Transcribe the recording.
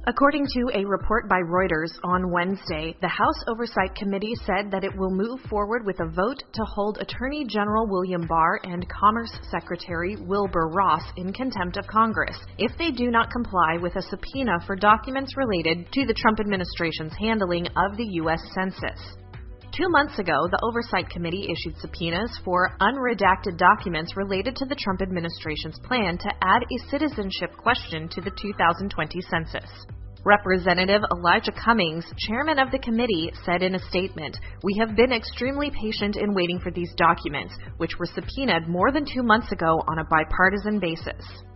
According to a report by Reuters on Wednesday, the House Oversight Committee said that it will move forward with a vote to hold Attorney General William Barr and Commerce Secretary Wilbur Ross in contempt of Congress if they do not comply with a subpoena for documents related to the Trump administration's handling of the U.S. Census. 2 months ago, the Oversight Committee issued subpoenas for unredacted documents related to the Trump administration's plan to add a citizenship question to the 2020 census. Representative Elijah Cummings, chairman of the committee, said in a statement, "We have been extremely patient in waiting for these documents, which were subpoenaed more than 2 months ago on a bipartisan basis."